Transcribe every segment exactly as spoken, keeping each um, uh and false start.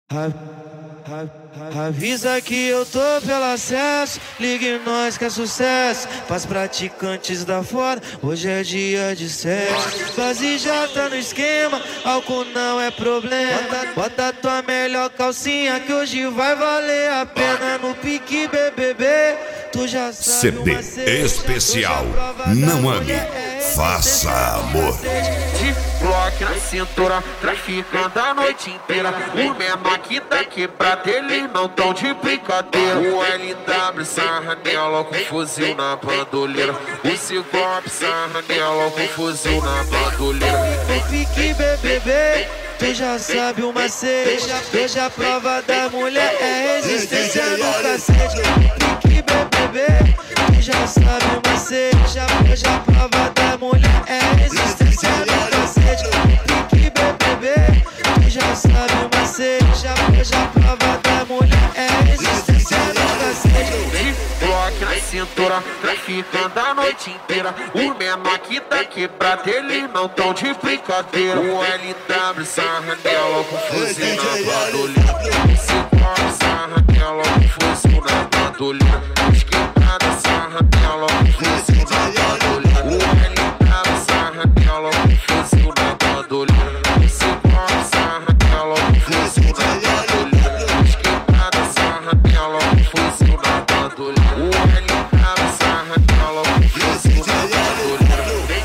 Avisa que eu tô pelo acesso, ligue nós que é sucesso. Pras praticantes da fora, hoje é dia de sexo. Base já tá no esquema, álcool não é problema. Bota, bota tua melhor calcinha que hoje vai valer a pena. No pique B B B, tu já sabe. C D especial Não Ame, Faça Amor. Bloque na cintura, traficando a noite inteira. O menor que tá quebrado, eles não tão de brincadeira. O L W sarra nela com fuzil na bandoleira. O Ciclope sarra nela com fuzil na bandoleira. O pique B B B, tu já sabe o macete. Hoje a prova da mulher é resistência no cacete. O pique B B B, tu já sabe o macete. Hoje a prova da mulher é resistência no cacete. O pique B B B, tu já sabe o macete. Hoje a prova da mulher é resistência no cacete. Bloque na cintura, traficando a noite inteira. O menor que tá quebrado, eles não tão de brincadeira. O L W sarra nela com fuzil na bandoleira. O Ciclope sarra nela com fuzil na bandoleira. Os quebrados sarra nela com fuzil na bandoleira. O L W sarra nela com fuzil na bandoleira. O Ciclope sarra nela com fuzil na bandoleira. Os quebrados sarra nela com fuzil na bandoleira. O L W sarra nela com fuzil na bandoleira.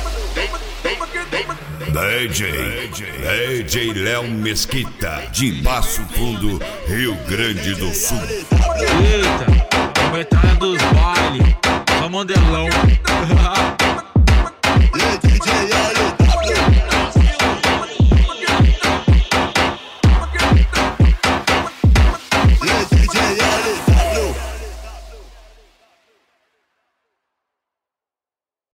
D J, D J Léo Mesquita, de Passo Fundo, Rio Grande do Sul. Eita, a metralha dos bailes, só modelão.